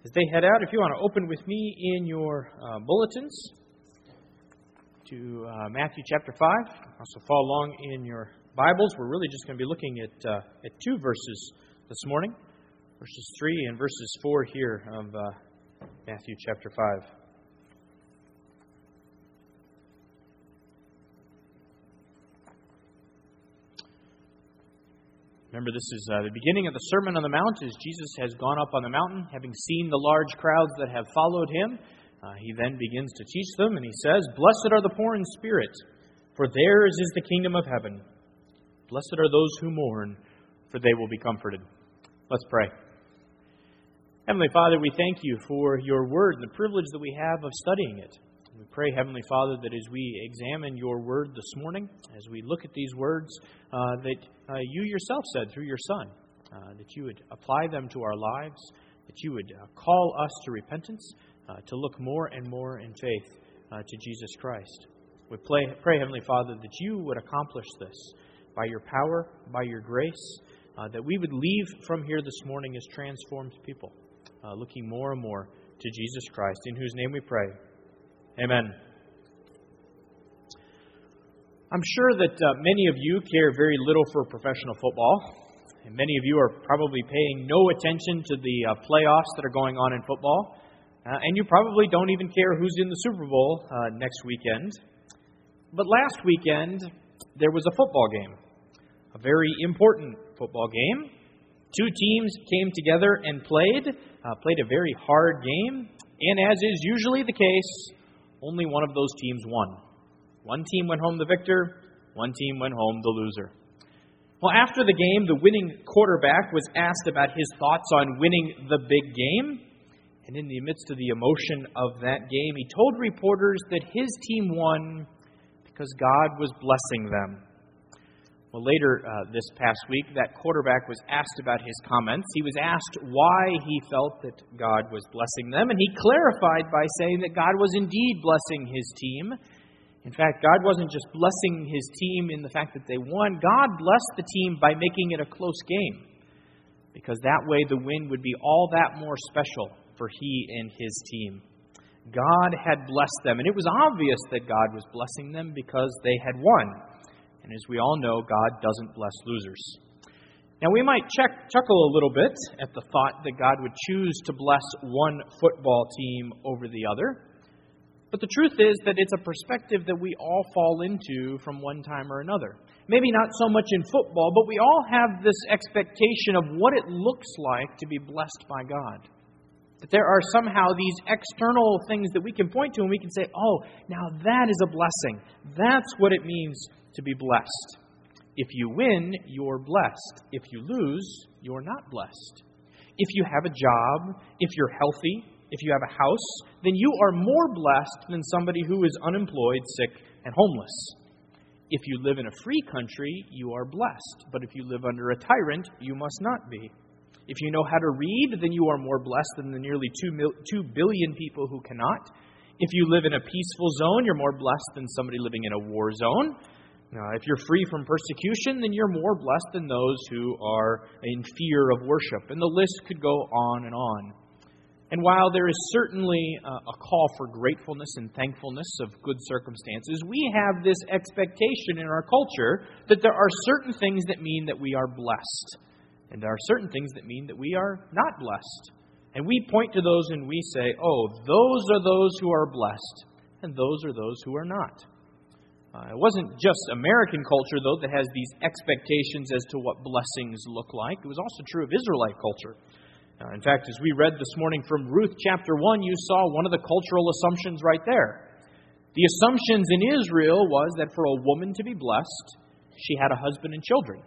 As they head out, if you want to open with me in your bulletins to Matthew chapter 5, also follow along in your Bibles. We're really just going to be looking at two verses this morning, verses 3 and verses 4 here of Matthew chapter 5. Remember, this is the beginning of the Sermon on the Mount, as Jesus has gone up on the mountain, having seen the large crowds that have followed him. He then begins to teach them, and he says, "Blessed are the poor in spirit, for theirs is the kingdom of heaven. Blessed are those who mourn, for they will be comforted." Let's pray. Heavenly Father, we thank you for your word and the privilege that we have of studying it. We pray, Heavenly Father, that as we examine your word this morning, as we look at these words, that you yourself said through your Son, that you would apply them to our lives, that you would call us to repentance, to look more and more in faith to Jesus Christ. We pray, Heavenly Father, that you would accomplish this by your power, by your grace, that we would leave from here this morning as transformed people, looking more and more to Jesus Christ, in whose name we pray. Amen. I'm sure that many of you care very little for professional football. And many of you are probably paying no attention to the playoffs that are going on in football. And you probably don't even care who's in the Super Bowl next weekend. But last weekend, there was a football game. A very important football game. Two teams came together and played a very hard game. And as is usually the case, only one of those teams won. One team went home the victor, one team went home the loser. Well, after the game, the winning quarterback was asked about his thoughts on winning the big game. And in the midst of the emotion of that game, he told reporters that his team won because God was blessing them. Well, later this past week, that quarterback was asked about his comments. He was asked why he felt that God was blessing them, and he clarified by saying that God was indeed blessing his team. In fact, God wasn't just blessing his team in the fact that they won. God blessed the team by making it a close game, because that way the win would be all that more special for he and his team. God had blessed them, and it was obvious that God was blessing them because they had won. And as we all know, God doesn't bless losers. Now, we might chuckle a little bit at the thought that God would choose to bless one football team over the other. But the truth is that it's a perspective that we all fall into from one time or another. Maybe not so much in football, but we all have this expectation of what it looks like to be blessed by God. That there are somehow these external things that we can point to and we can say, oh, now that is a blessing. That's what it means to be blessed. If you win, you're blessed. If you lose, you're not blessed. If you have a job, if you're healthy, if you have a house, then you are more blessed than somebody who is unemployed, sick, and homeless. If you live in a free country, you are blessed. But if you live under a tyrant, you must not be. If you know how to read, then you are more blessed than the nearly 2 billion people who cannot. If you live in a peaceful zone, you're more blessed than somebody living in a war zone. If you're free from persecution, then you're more blessed than those who are in fear of worship. And the list could go on and on. And while there is certainly a call for gratefulness and thankfulness of good circumstances, we have this expectation in our culture that there are certain things that mean that we are blessed. And there are certain things that mean that we are not blessed. And we point to those and we say, oh, those are those who are blessed, and those are those who are not. It wasn't just American culture, though, that has these expectations as to what blessings look like. It was also true of Israelite culture. In fact, as we read this morning from Ruth chapter 1, you saw one of the cultural assumptions right there. The assumptions in Israel was that for a woman to be blessed, she had a husband and children.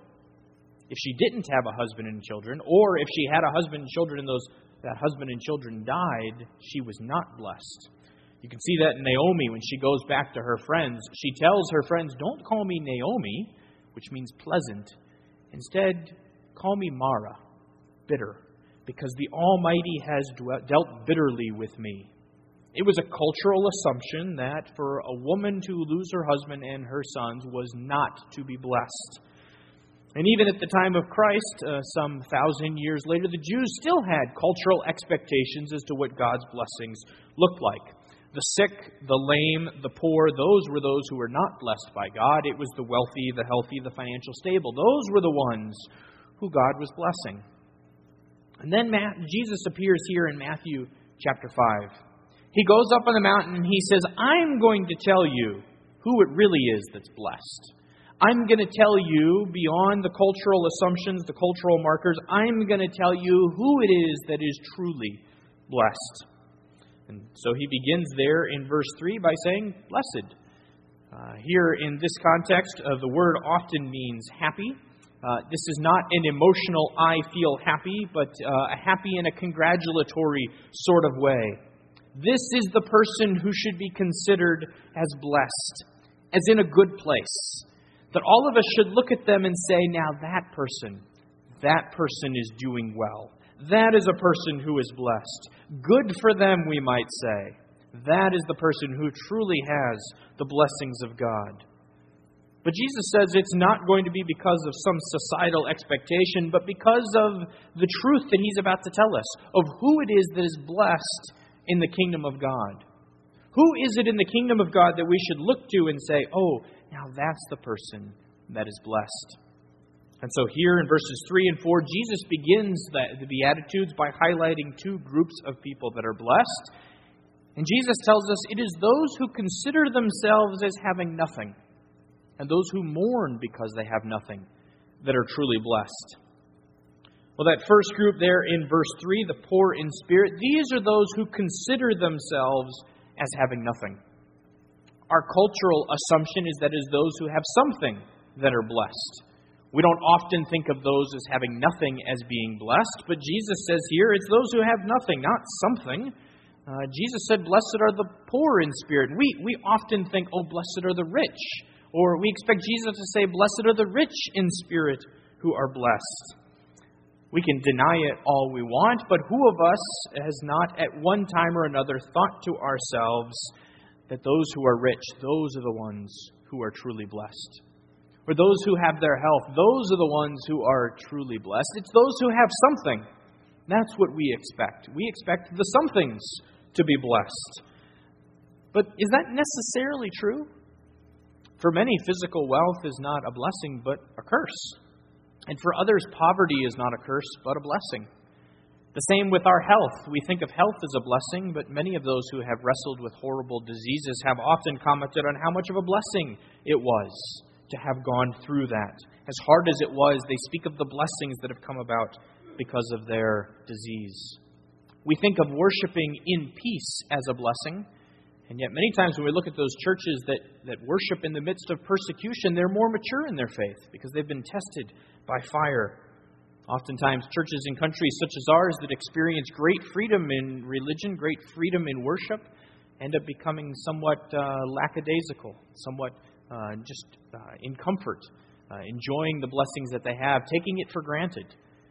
If she didn't have a husband and children, or if she had a husband and children and that husband and children died, she was not blessed. You can see that in Naomi when she goes back to her friends. She tells her friends, don't call me Naomi, which means pleasant. Instead, call me Mara, bitter, because the Almighty has dealt bitterly with me. It was a cultural assumption that for a woman to lose her husband and her sons was not to be blessed. And even at the time of Christ, some 1,000 years later, the Jews still had cultural expectations as to what God's blessings looked like. The sick, the lame, the poor, those were those who were not blessed by God. It was the wealthy, the healthy, the financial stable. Those were the ones who God was blessing. And then Jesus appears here in Matthew chapter 5. He goes up on the mountain and he says, I'm going to tell you who it really is that's blessed. I'm going to tell you, beyond the cultural assumptions, the cultural markers, I'm going to tell you who it is that is truly blessed. And so he begins there in verse 3 by saying, blessed. Here in this context, the word often means happy. This is not an emotional, I feel happy, but a happy in a congratulatory sort of way. This is the person who should be considered as blessed, as in a good place. That all of us should look at them and say, now that person is doing well. That is a person who is blessed. Good for them, we might say. That is the person who truly has the blessings of God. But Jesus says it's not going to be because of some societal expectation, but because of the truth that he's about to tell us, of who it is that is blessed in the kingdom of God. Who is it in the kingdom of God that we should look to and say, oh, now that's the person that is blessed. And so here in verses 3 and 4, Jesus begins the Beatitudes by highlighting two groups of people that are blessed. And Jesus tells us it is those who consider themselves as having nothing, and those who mourn because they have nothing, that are truly blessed. Well, that first group there in verse 3, the poor in spirit, these are those who consider themselves as having nothing. Our cultural assumption is that it is those who have something that are blessed. We don't often think of those as having nothing as being blessed, but Jesus says here it's those who have nothing, not something. Jesus said, blessed are the poor in spirit. We often think, oh, blessed are the rich. Or we expect Jesus to say, blessed are the rich in spirit who are blessed. We can deny it all we want, but who of us has not at one time or another thought to ourselves that those who are rich, those are the ones who are truly blessed? Or those who have their health, those are the ones who are truly blessed. It's those who have something. That's what we expect. We expect the somethings to be blessed. But is that necessarily true? For many, physical wealth is not a blessing, but a curse. And for others, poverty is not a curse, but a blessing. The same with our health. We think of health as a blessing, but many of those who have wrestled with horrible diseases have often commented on how much of a blessing it was to have gone through that. As hard as it was, they speak of the blessings that have come about because of their disease. We think of worshiping in peace as a blessing, and yet many times when we look at those churches that worship in the midst of persecution, they're more mature in their faith because they've been tested by fire. Oftentimes, churches in countries such as ours that experience great freedom in religion, great freedom in worship, end up becoming somewhat lackadaisical, somewhat in comfort, enjoying the blessings that they have, taking it for granted.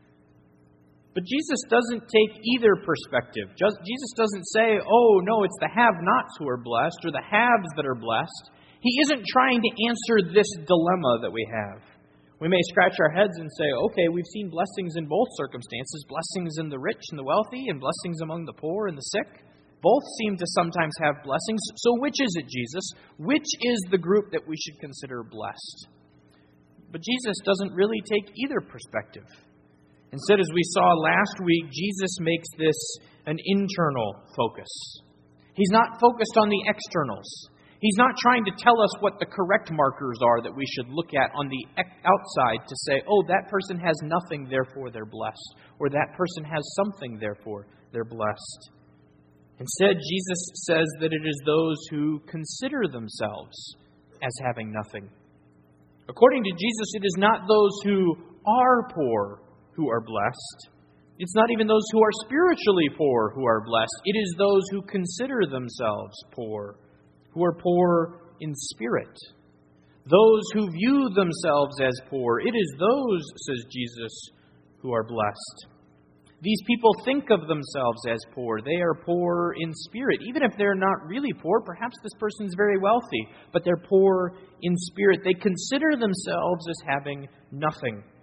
But Jesus doesn't take either perspective. Jesus doesn't say, oh, no, it's the have-nots who are blessed or the haves that are blessed. He isn't trying to answer this dilemma that we have. We may scratch our heads and say, okay, we've seen blessings in both circumstances, blessings in the rich and the wealthy, and blessings among the poor and the sick. Both seem to sometimes have blessings. So which is it, Jesus? Which is the group that we should consider blessed? But Jesus doesn't really take either perspective. Instead, as we saw last week, Jesus makes this an internal focus. He's not focused on the externals. He's not trying to tell us what the correct markers are that we should look at on the outside to say, oh, that person has nothing, therefore they're blessed. Or that person has something, therefore they're blessed. Instead, Jesus says that it is those who consider themselves as having nothing. According to Jesus, it is not those who are poor who are blessed. It's not even those who are spiritually poor who are blessed. It is those who consider themselves poor, who are poor in spirit. Those who view themselves as poor. It is those, says Jesus, who are blessed. These people think of themselves as poor. They are poor in spirit. Even if they're not really poor, perhaps this person's very wealthy, but they're poor in spirit. They consider themselves as having nothing.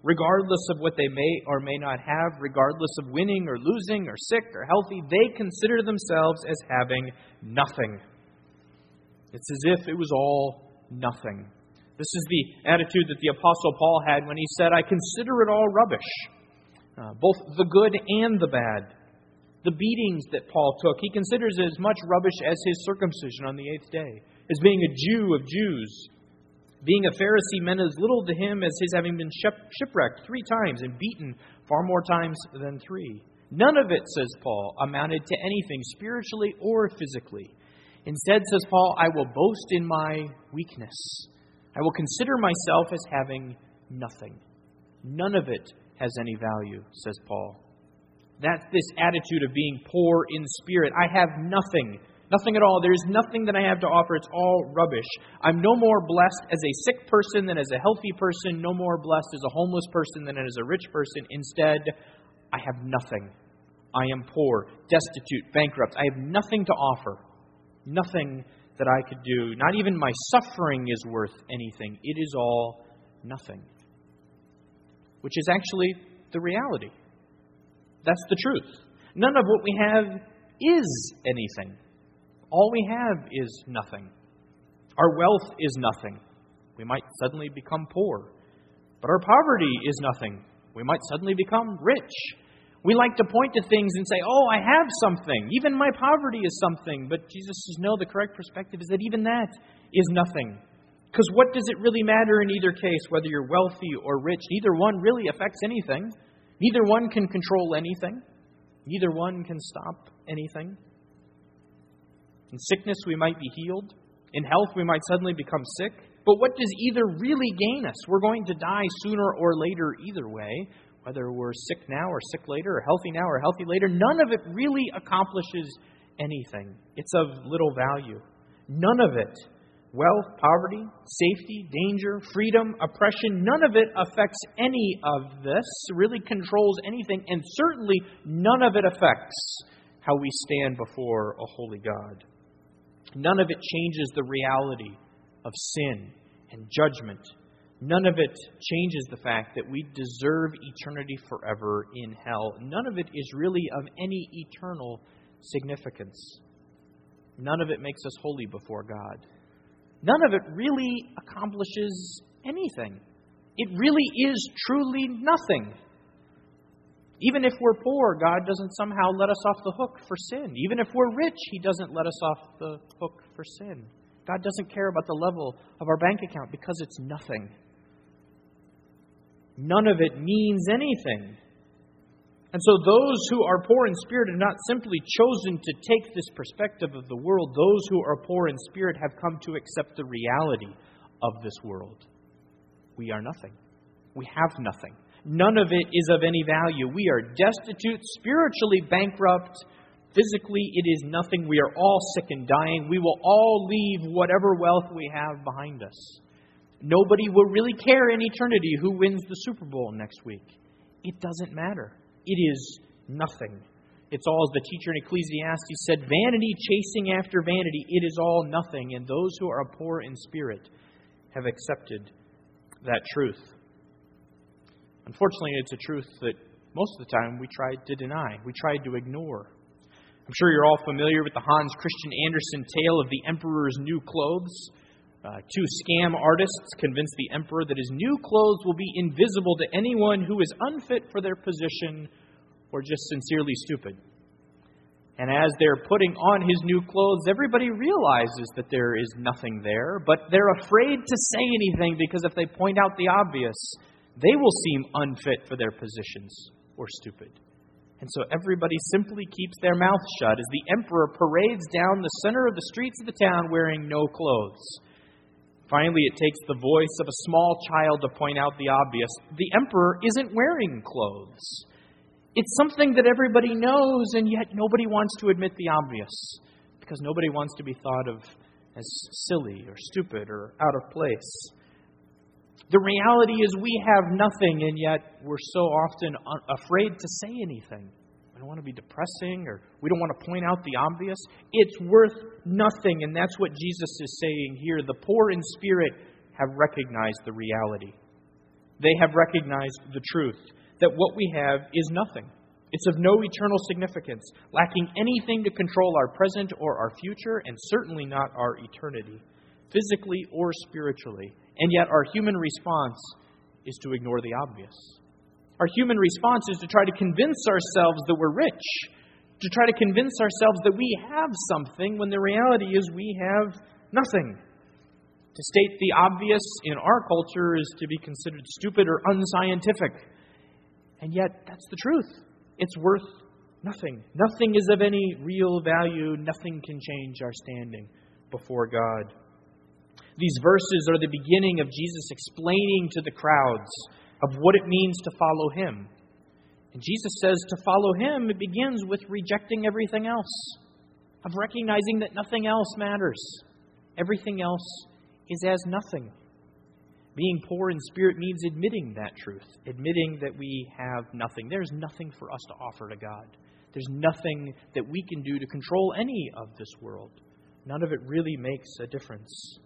regardless of what they may or may not have, regardless of winning or losing or sick or healthy, they consider themselves as having nothing. It's as if it was all nothing. This is the attitude that the Apostle Paul had when he said, I consider it all rubbish, both the good and the bad. The beatings that Paul took, he considers as much rubbish as his circumcision on the 8th day, as being a Jew of Jews. Being a Pharisee meant as little to him as his having been shipwrecked 3 times and beaten far more times than 3. None of it, says Paul, amounted to anything spiritually or physically. Instead, says Paul, I will boast in my weakness. I will consider myself as having nothing. None of it has any value, says Paul. That's this attitude of being poor in spirit. I have nothing. Nothing at all. There's nothing that I have to offer. It's all rubbish. I'm no more blessed as a sick person than as a healthy person. No more blessed as a homeless person than as a rich person. Instead, I have nothing. I am poor, destitute, bankrupt. I have nothing to offer. Nothing that I could do. Not even my suffering is worth anything. It is all nothing. Which is actually the reality. That's the truth. None of what we have is anything. All we have is nothing. Our wealth is nothing. We might suddenly become poor. But our poverty is nothing. We might suddenly become rich. We like to point to things and say, oh, I have something. Even my poverty is something. But Jesus says, no, the correct perspective is that even that is nothing. Because what does it really matter in either case, whether you're wealthy or rich? Neither one really affects anything. Neither one can control anything. Neither one can stop anything. In sickness, we might be healed. In health, we might suddenly become sick. But what does either really gain us? We're going to die sooner or later either way. Whether we're sick now or sick later, or healthy now or healthy later, none of it really accomplishes anything. It's of little value. None of it. Wealth, poverty, safety, danger, freedom, oppression, none of it affects any of this, really controls anything, and certainly none of it affects how we stand before a holy God. None of it changes the reality of sin and judgment. None of it changes the fact that we deserve eternity forever in hell. None of it is really of any eternal significance. None of it makes us holy before God. None of it really accomplishes anything. It really is truly nothing. Even if we're poor, God doesn't somehow let us off the hook for sin. Even if we're rich, He doesn't let us off the hook for sin. God doesn't care about the level of our bank account because it's nothing. None of it means anything. And so those who are poor in spirit have not simply chosen to take this perspective of the world. Those who are poor in spirit have come to accept the reality of this world. We are nothing. We have nothing. None of it is of any value. We are destitute, spiritually bankrupt. Physically, it is nothing. We are all sick and dying. We will all leave whatever wealth we have behind us. Nobody will really care in eternity who wins the Super Bowl next week. It doesn't matter. It is nothing. It's all, as the teacher in Ecclesiastes said, vanity chasing after vanity. It is all nothing. And those who are poor in spirit have accepted that truth. Unfortunately, it's a truth that most of the time we tried to deny. We tried to ignore. I'm sure you're all familiar with the Hans Christian Andersen tale of the Emperor's new clothes. 2 scam artists convince the emperor that his new clothes will be invisible to anyone who is unfit for their position or just sincerely stupid. And as they're putting on his new clothes, everybody realizes that there is nothing there, but they're afraid to say anything because if they point out the obvious, they will seem unfit for their positions or stupid. And so everybody simply keeps their mouth shut as the emperor parades down the center of the streets of the town wearing no clothes. Finally, it takes the voice of a small child to point out the obvious. The emperor isn't wearing clothes. It's something that everybody knows, and yet nobody wants to admit the obvious because nobody wants to be thought of as silly or stupid or out of place. The reality is we have nothing, and yet we're so often afraid to say anything. We don't want to be depressing, or we don't want to point out the obvious. It's worth nothing, and that's what Jesus is saying here. The poor in spirit have recognized the reality. They have recognized the truth that what we have is nothing. It's of no eternal significance, lacking anything to control our present or our future, and certainly not our eternity, physically or spiritually. And yet our human response is to ignore the obvious. Our human response is to try to convince ourselves that we're rich, to try to convince ourselves that we have something when the reality is we have nothing. To state the obvious in our culture is to be considered stupid or unscientific. And yet that's the truth. It's worth nothing. Nothing is of any real value. Nothing can change our standing before God. These verses are the beginning of Jesus explaining to the crowds of what it means to follow Him. And Jesus says to follow Him, it begins with rejecting everything else, of recognizing that nothing else matters. Everything else is as nothing. Being poor in spirit means admitting that truth, admitting that we have nothing. There's nothing for us to offer to God. There's nothing that we can do to control any of this world. None of it really makes a difference.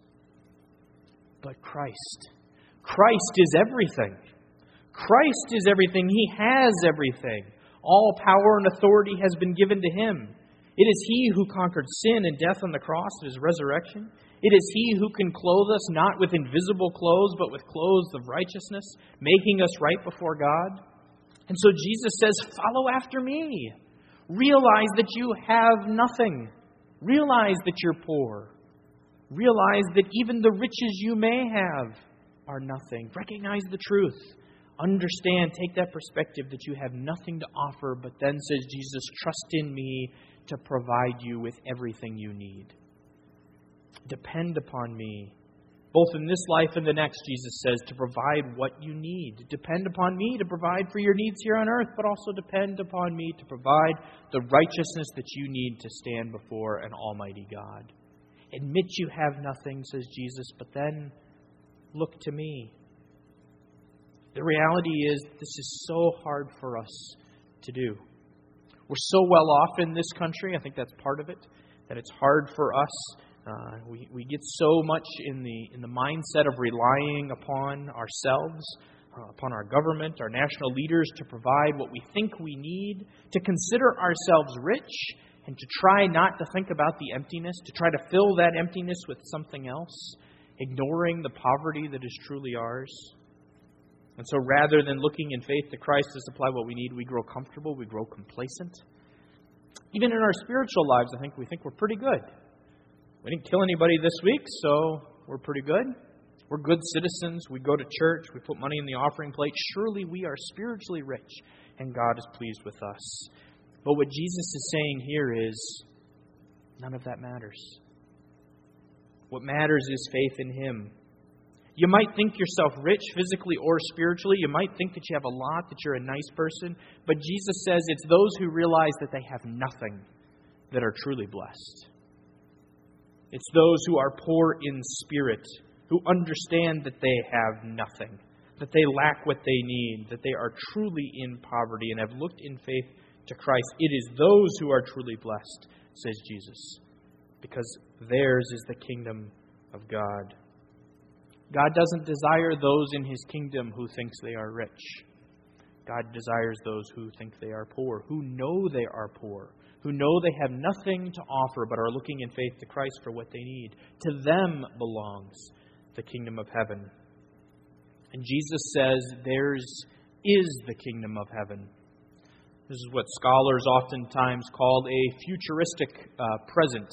But Christ. Christ is everything. Christ is everything. He has everything. All power and authority has been given to Him. It is He who conquered sin and death on the cross at His resurrection. It is He who can clothe us not with invisible clothes, but with clothes of righteousness, making us right before God. And so Jesus says, follow after me. Realize that you have nothing. Realize that you're poor. Realize that even the riches you may have are nothing. Recognize the truth. Understand, take that perspective that you have nothing to offer, but then says Jesus, trust in me to provide you with everything you need. Depend upon me, both in this life and the next, Jesus says, to provide what you need. Depend upon me to provide for your needs here on earth, but also depend upon me to provide the righteousness that you need to stand before an almighty God. Admit you have nothing, says Jesus, but then look to me. The reality is this is so hard for us to do. We're so well off in this country, I think that's part of it, that it's hard for us. We get so much in the mindset of relying upon ourselves, upon our government, our national leaders to provide what we think we need, to consider ourselves rich, and to try not to think about the emptiness, to try to fill that emptiness with something else, ignoring the poverty that is truly ours. And so rather than looking in faith to Christ to supply what we need, we grow comfortable, we grow complacent. Even in our spiritual lives, I think we think we're pretty good. We didn't kill anybody this week, so we're pretty good. We're good citizens. We go to church. We put money in the offering plate. Surely we are spiritually rich, and God is pleased with us. But what Jesus is saying here is, none of that matters. What matters is faith in Him. You might think yourself rich physically or spiritually. You might think that you have a lot, that you're a nice person. But Jesus says it's those who realize that they have nothing that are truly blessed. It's those who are poor in spirit, who understand that they have nothing, that they lack what they need, that they are truly in poverty and have looked in faith to Christ. It is those who are truly blessed, says Jesus, because theirs is the kingdom of God. God doesn't desire those in His kingdom who thinks they are rich. God desires those who think they are poor, who know they are poor, who know they have nothing to offer but are looking in faith to Christ for what they need. To them belongs the kingdom of heaven. And Jesus says theirs is the kingdom of heaven. This is what scholars oftentimes call a futuristic present.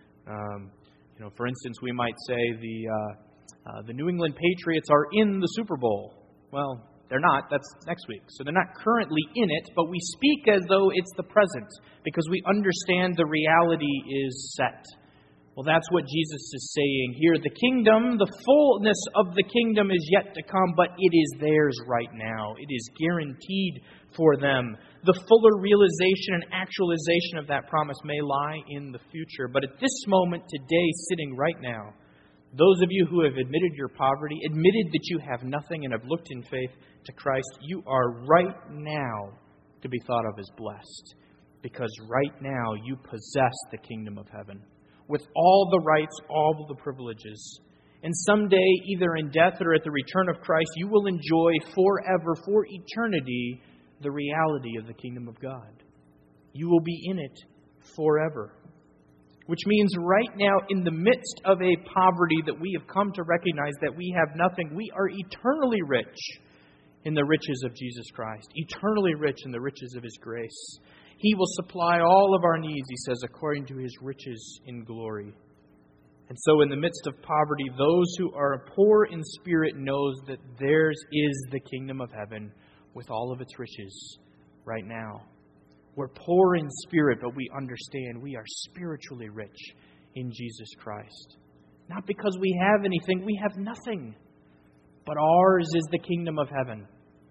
For instance, we might say the New England Patriots are in the Super Bowl. Well, they're not. That's next week. So they're not currently in it, but we speak as though it's the present because we understand the reality is set. Well, that's what Jesus is saying here. The kingdom, the fullness of the kingdom is yet to come, but it is theirs right now. It is guaranteed for them. The fuller realization and actualization of that promise may lie in the future. But at this moment today, sitting right now, those of you who have admitted your poverty, admitted that you have nothing and have looked in faith to Christ, you are right now to be thought of as blessed. Because right now you possess the kingdom of heaven with all the rights, all the privileges. And someday, either in death or at the return of Christ, you will enjoy forever, for eternity, the reality of the kingdom of God. You will be in it forever. Which means right now, in the midst of a poverty that we have come to recognize that we have nothing, we are eternally rich in the riches of Jesus Christ. Eternally rich in the riches of His grace. He will supply all of our needs, He says, according to His riches in glory. And so in the midst of poverty, those who are poor in spirit knows that theirs is the kingdom of heaven with all of its riches right now. We're poor in spirit, but we understand we are spiritually rich in Jesus Christ. Not because we have anything, we have nothing. But ours is the kingdom of heaven.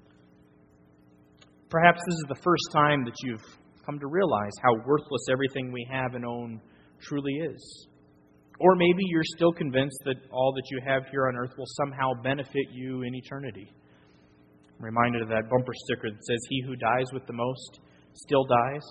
Perhaps this is the first time that you've come to realize how worthless everything we have and own truly is. Or maybe you're still convinced that all that you have here on earth will somehow benefit you in eternity. I'm reminded of that bumper sticker that says, "He who dies with the most still dies."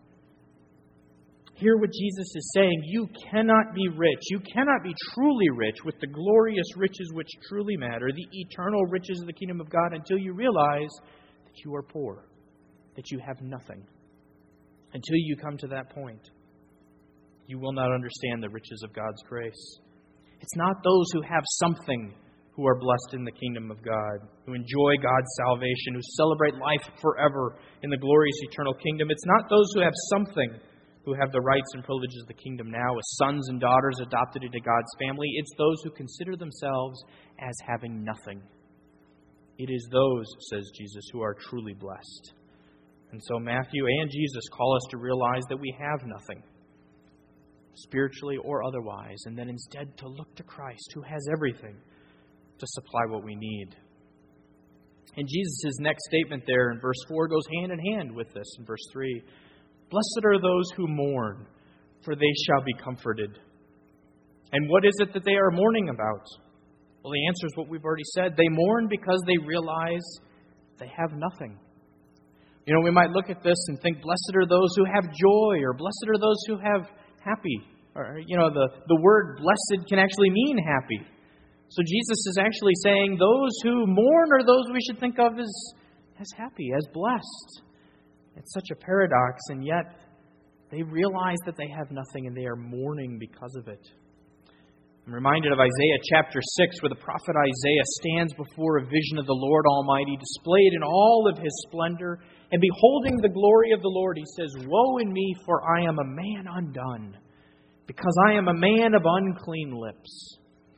Hear what Jesus is saying. You cannot be rich. You cannot be truly rich with the glorious riches which truly matter, the eternal riches of the kingdom of God, until you realize that you are poor, that you have nothing. Until you come to that point, you will not understand the riches of God's grace. It's not those who have something who are blessed in the kingdom of God, who enjoy God's salvation, who celebrate life forever in the glorious eternal kingdom. It's not those who have something who have the rights and privileges of the kingdom now as sons and daughters adopted into God's family. It's those who consider themselves as having nothing. It is those, says Jesus, who are truly blessed. And so Matthew and Jesus call us to realize that we have nothing, spiritually or otherwise, and then instead to look to Christ, who has everything, to supply what we need. And Jesus' next statement there in verse 4 goes hand in hand with this in verse 3. Blessed are those who mourn, for they shall be comforted. And what is it that they are mourning about? Well, the answer is what we've already said. They mourn because they realize they have nothing. You know, we might look at this and think, blessed are those who have joy, or blessed are those who have happy. Or, you know, the word blessed can actually mean happy. So Jesus is actually saying those who mourn are those we should think of as happy, as blessed. It's such a paradox, and yet they realize that they have nothing and they are mourning because of it. I'm reminded of Isaiah chapter 6, where the prophet Isaiah stands before a vision of the Lord Almighty, displayed in all of His splendor, and beholding the glory of the Lord, he says, Woe in me, for I am a man undone, because I am a man of unclean lips.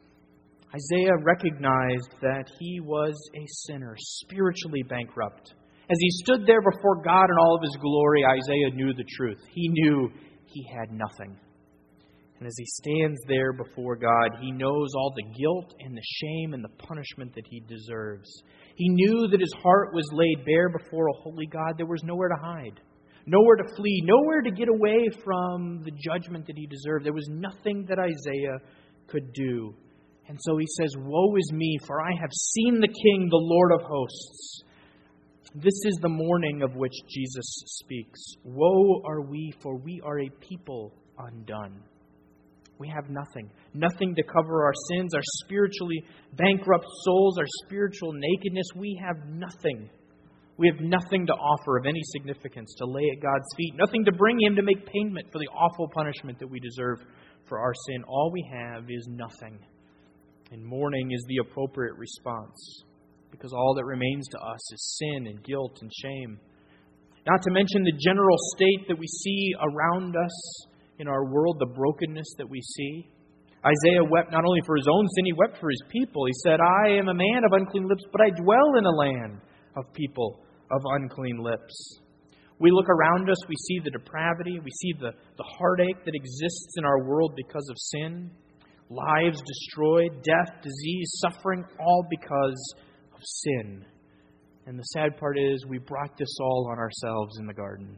Isaiah recognized that he was a sinner, spiritually bankrupt. As he stood there before God in all of His glory, Isaiah knew the truth. He knew he had nothing. And as he stands there before God, he knows all the guilt and the shame and the punishment that he deserves. He knew that his heart was laid bare before a holy God. There was nowhere to hide, nowhere to flee, nowhere to get away from the judgment that he deserved. There was nothing that Isaiah could do. And so he says, Woe is me, for I have seen the King, the Lord of hosts. This is the mourning of which Jesus speaks. Woe are we, for we are a people undone. We have nothing. Nothing to cover our sins, our spiritually bankrupt souls, our spiritual nakedness. We have nothing. We have nothing to offer of any significance to lay at God's feet. Nothing to bring Him to make payment for the awful punishment that we deserve for our sin. All we have is nothing. And mourning is the appropriate response, because all that remains to us is sin and guilt and shame. Not to mention the general state that we see around us in our world, the brokenness that we see. Isaiah wept not only for his own sin, he wept for his people. He said, I am a man of unclean lips, but I dwell in a land of people of unclean lips. We look around us, we see the depravity, we see the heartache that exists in our world because of sin. Lives destroyed, death, disease, suffering, all because of sin. And the sad part is we brought this all on ourselves in the garden.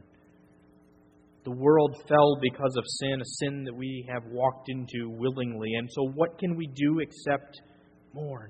The world fell because of sin, a sin that we have walked into willingly. And so what can we do except mourn?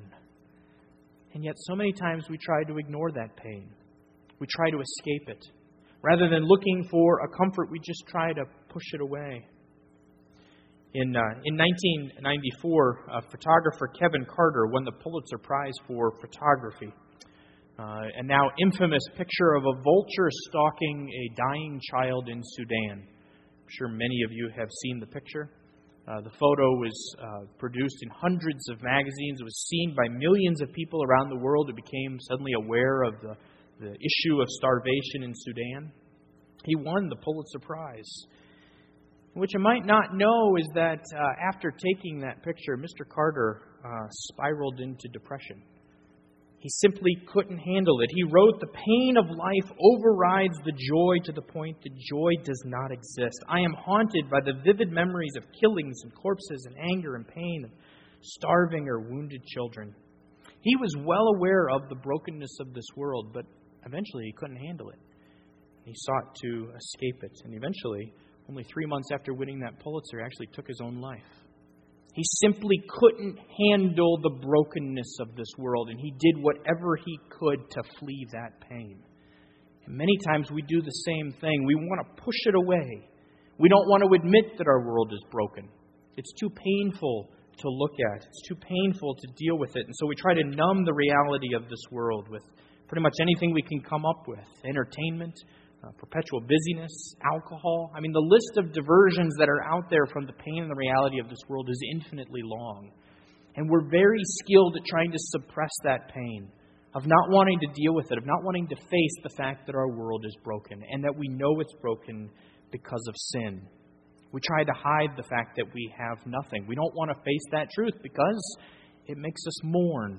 And yet so many times we try to ignore that pain. We try to escape it. Rather than looking for a comfort, we just try to push it away. In 1994, photographer Kevin Carter won the Pulitzer Prize for photography. A now infamous picture of a vulture stalking a dying child in Sudan. I'm sure many of you have seen the picture. The photo was produced in hundreds of magazines. It was seen by millions of people around the world who became suddenly aware of the issue of starvation in Sudan. He won the Pulitzer Prize. What you might not know is that after taking that picture, Mr. Carter spiraled into depression. He simply couldn't handle it. He wrote, "The pain of life overrides the joy to the point that joy does not exist. I am haunted by the vivid memories of killings and corpses and anger and pain of starving or wounded children." He was well aware of the brokenness of this world, but eventually he couldn't handle it. He sought to escape it, and eventually, only 3 months after winning that Pulitzer, he actually took his own life. He simply couldn't handle the brokenness of this world, and he did whatever he could to flee that pain. And many times we do the same thing. We want to push it away. We don't want to admit that our world is broken. It's too painful to look at. It's too painful to deal with it. And so we try to numb the reality of this world with pretty much anything we can come up with. Entertainment, perpetual busyness, alcohol. I mean, the list of diversions that are out there from the pain and the reality of this world is infinitely long. And we're very skilled at trying to suppress that pain, of not wanting to deal with it, of not wanting to face the fact that our world is broken and that we know it's broken because of sin. We try to hide the fact that we have nothing. We don't want to face that truth because it makes us mourn.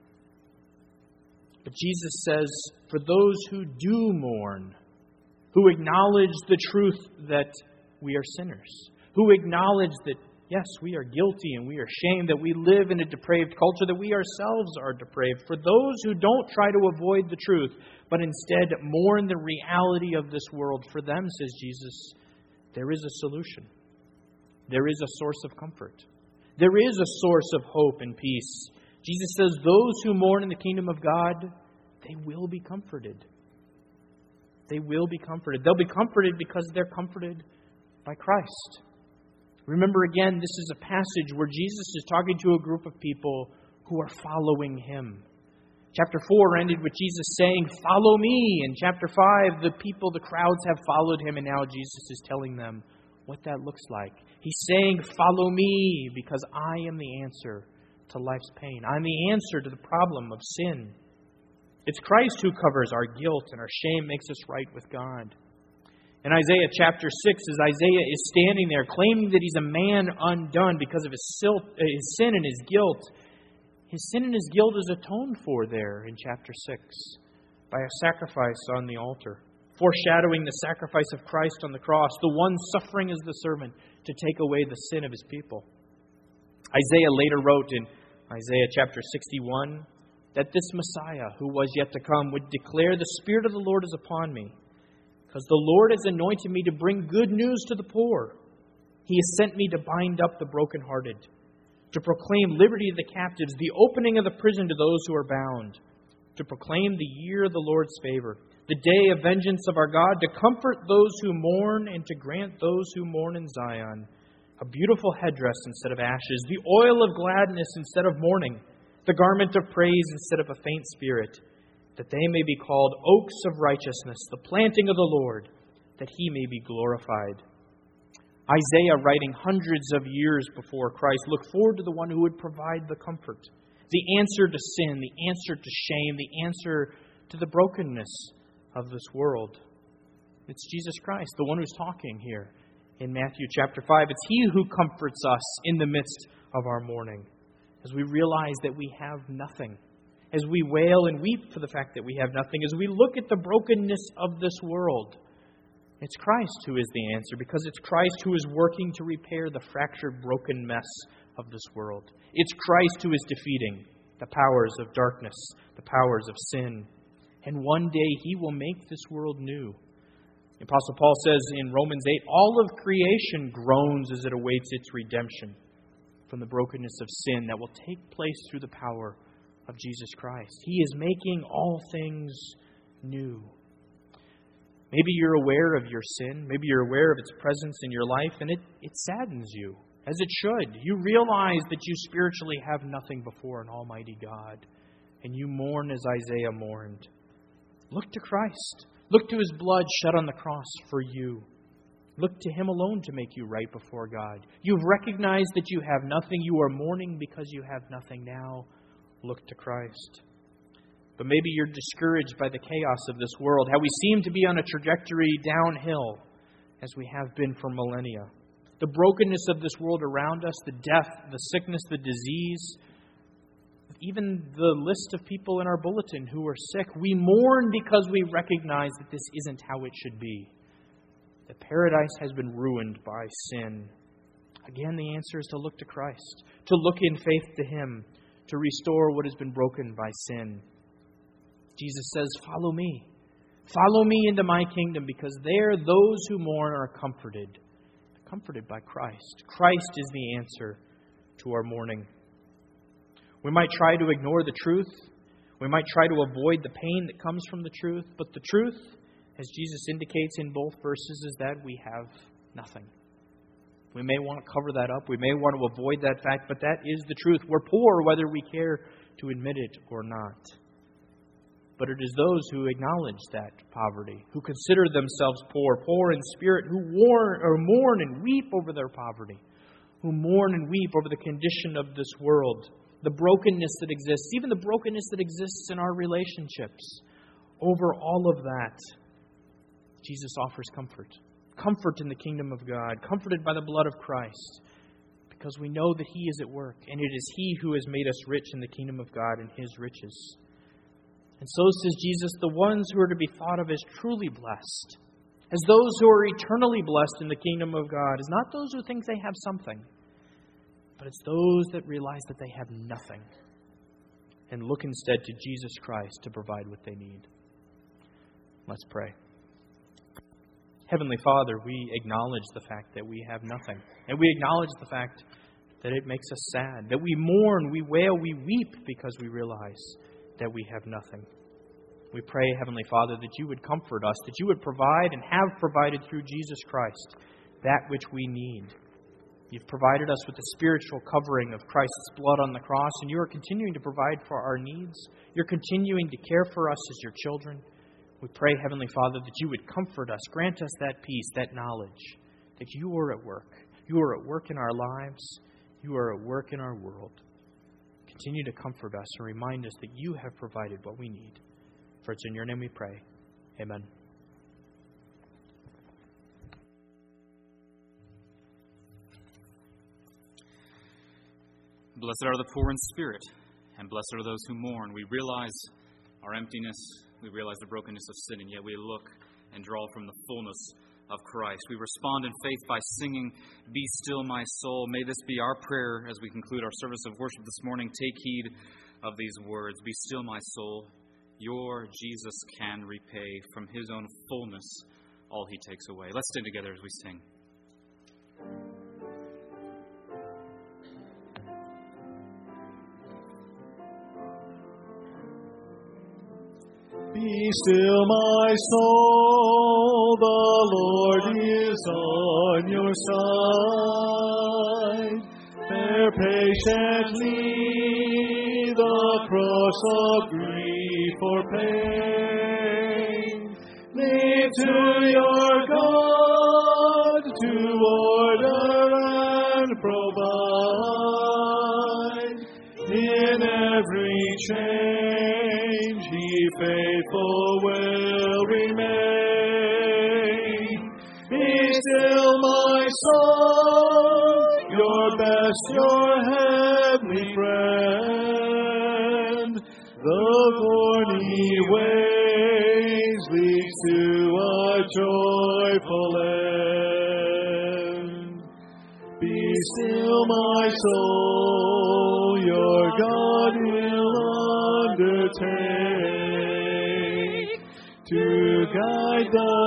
But Jesus says, for those who do mourn, who acknowledge the truth that we are sinners, who acknowledge that, yes, we are guilty and we are ashamed, that we live in a depraved culture, that we ourselves are depraved. For those who don't try to avoid the truth, but instead mourn the reality of this world, for them, says Jesus, there is a solution. There is a source of comfort. There is a source of hope and peace. Jesus says, those who mourn in the kingdom of God, they will be comforted. They will be comforted. They'll be comforted because they're comforted by Christ. Remember again, this is a passage where Jesus is talking to a group of people who are following Him. Chapter 4 ended with Jesus saying, "Follow me." In chapter 5, the crowds have followed Him, and now Jesus is telling them what that looks like. He's saying, "Follow me, because I am the answer to life's pain. I'm the answer to the problem of sin." It's Christ who covers our guilt, and our shame makes us right with God. In Isaiah chapter 6, as Isaiah is standing there claiming that he's a man undone because of his sin and his guilt, his sin and his guilt is atoned for there in chapter 6 by a sacrifice on the altar, foreshadowing the sacrifice of Christ on the cross, the one suffering as the servant to take away the sin of His people. Isaiah later wrote in Isaiah chapter 61, that this Messiah, who was yet to come, would declare, "The Spirit of the Lord is upon me, because the Lord has anointed me to bring good news to the poor. He has sent me to bind up the brokenhearted, to proclaim liberty to the captives, the opening of the prison to those who are bound, to proclaim the year of the Lord's favor, the day of vengeance of our God, to comfort those who mourn and to grant those who mourn in Zion a beautiful headdress instead of ashes, the oil of gladness instead of mourning, the garment of praise instead of a faint spirit, that they may be called oaks of righteousness, the planting of the Lord, that He may be glorified." Isaiah, writing hundreds of years before Christ, looked forward to the one who would provide the comfort, the answer to sin, the answer to shame, the answer to the brokenness of this world. It's Jesus Christ, the one who's talking here in Matthew chapter 5. It's He who comforts us in the midst of our mourning, as we realize that we have nothing, as we wail and weep for the fact that we have nothing, as we look at the brokenness of this world. It's Christ who is the answer, because it's Christ who is working to repair the fractured, broken mess of this world. It's Christ who is defeating the powers of darkness, the powers of sin. And one day He will make this world new. The Apostle Paul says in Romans 8, all of creation groans as it awaits its redemption from the brokenness of sin that will take place through the power of Jesus Christ. He is making all things new. Maybe you're aware of your sin. Maybe you're aware of its presence in your life, and it saddens you. as it should. You realize that you spiritually have nothing before an almighty God, and you mourn as Isaiah mourned. Look to Christ. Look to His blood shed on the cross for you. Look to Him alone to make you right before God. You've recognized that you have nothing. You are mourning because you have nothing now. Look to Christ. But maybe you're discouraged by the chaos of this world, how we seem to be on a trajectory downhill as we have been for millennia. The brokenness of this world around us, the death, the sickness, the disease, even the list of people in our bulletin who are sick. We mourn because we recognize that this isn't how it should be. That paradise has been ruined by sin. Again, the answer is to look to Christ, to look in faith to Him, to restore what has been broken by sin. Jesus says, follow me. Follow me into my kingdom, because there those who mourn are comforted by Christ. Christ is the answer to our mourning. We might try to ignore the truth. We might try to avoid the pain that comes from the truth. But the truth, as Jesus indicates in both verses, is that we have nothing. We may want to cover that up. We may want to avoid that fact, but that is the truth. We're poor whether we care to admit it or not. But it is those who acknowledge that poverty, who consider themselves poor in spirit, who mourn and weep over their poverty, who mourn and weep over the condition of this world, the brokenness that exists, even the brokenness that exists in our relationships. Over all of that, Jesus offers comfort. Comfort in the kingdom of God, comforted by the blood of Christ, because we know that He is at work, and it is He who has made us rich in the kingdom of God and His riches. And so says Jesus, the ones who are to be thought of as truly blessed, as those who are eternally blessed in the kingdom of God, is not those who think they have something, but it's those that realize that they have nothing and look instead to Jesus Christ to provide what they need. Let's pray. Heavenly Father, we acknowledge the fact that we have nothing. And we acknowledge the fact that it makes us sad, that we mourn, we wail, we weep because we realize that we have nothing. We pray, Heavenly Father, that You would comfort us, that You would provide and have provided through Jesus Christ that which we need. You've provided us with the spiritual covering of Christ's blood on the cross, and You are continuing to provide for our needs. You're continuing to care for us as Your children. We pray, Heavenly Father, that You would comfort us, grant us that peace, that knowledge, that You are at work. You are at work in our lives. You are at work in our world. Continue to comfort us and remind us that You have provided what we need. For it's in Your name we pray. Amen. Blessed are the poor in spirit, and blessed are those who mourn. We realize our emptiness, we realize the brokenness of sin, and yet we look and draw from the fullness of Christ. We respond in faith by singing, Be Still My Soul. May this be our prayer as we conclude our service of worship this morning. Take heed of these words. Be still my soul. Your Jesus can repay from His own fullness all He takes away. Let's stand together as we sing. Be still my soul, the Lord is on your side. Bear patiently the cross of grief or pain. Leave to your God to order and provide. In every change He faithful will remain. Be still my soul, your best, your heavenly friend. The thorny ways leads to a joyful end. Be still my soul, your God will undertake to guide the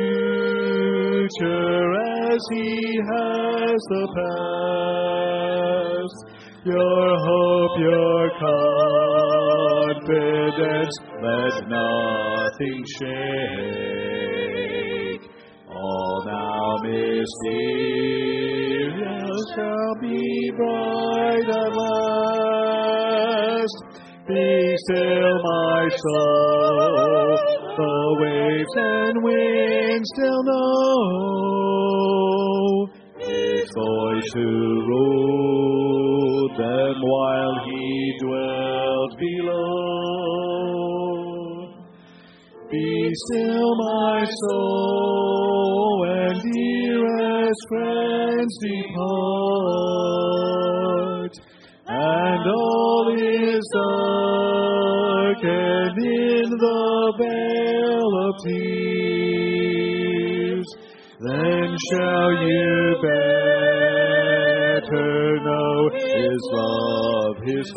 future as He has the past. Your hope, your confidence, let nothing shake. All now promise dear shall be bright at last. Be still, my soul, the waves and winds still know His voice who ruled them while He dwelt below. Be still, my soul, and dearest friends depart, and all is dark, and in the vale of tears, then shall you better know His love, His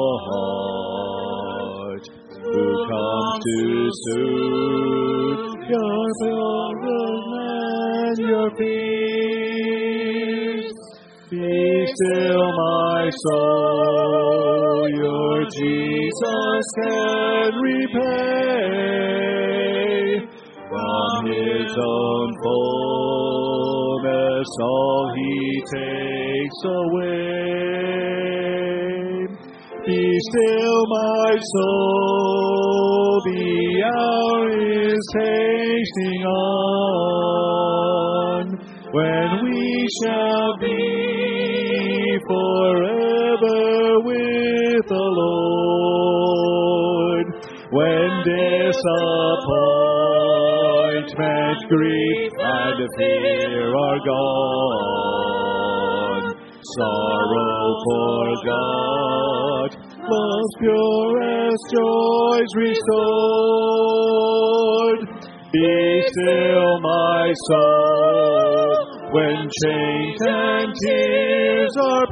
heart, who comes to soothe your sorrows and your fears. Be still, my soul, your Jesus can repay. From His own fullness all He takes away. Be still, my soul, the hour is hasting on, when we shall be forever with the Lord, when disappointment, grief, and fear are gone, sorrow forgot, love's purest joys restored. Be still, my soul, when chains and tears are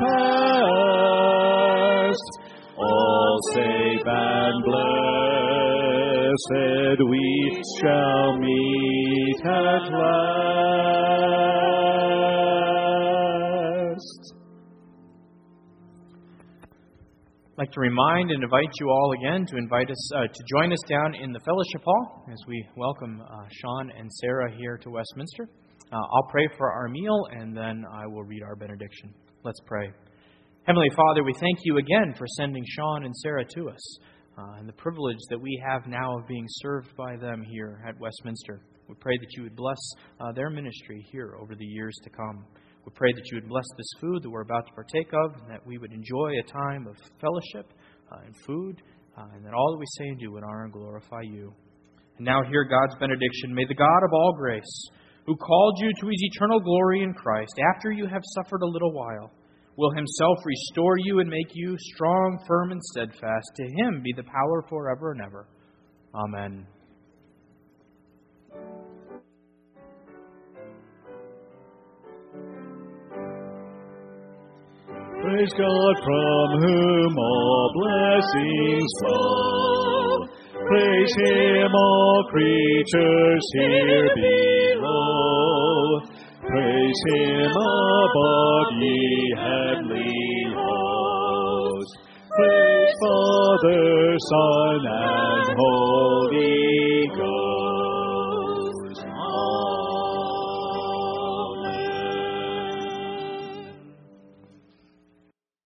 past, all safe and blessed we shall meet at last. I'd like to remind and invite you all again to join us down in the fellowship hall as we welcome Sean and Sarah here to Westminster. I'll pray for our meal, and then I will read our benediction. Let's pray. Heavenly Father, we thank you again for sending Sean and Sarah to us, and the privilege that we have now of being served by them here at Westminster. We pray that you would bless their ministry here over the years to come. We pray that you would bless this food that we're about to partake of, and that we would enjoy a time of fellowship and food, and that all that we say and do would honor and glorify you. And now hear God's benediction. May the God of all grace, who called you to His eternal glory in Christ, after you have suffered a little while, will Himself restore you and make you strong, firm, and steadfast. To Him be the power forever and ever. Amen. Praise God, from whom all blessings flow. Praise Him, all creatures here below. Praise Him above, ye heavenly hosts. Praise Father, Son, and Holy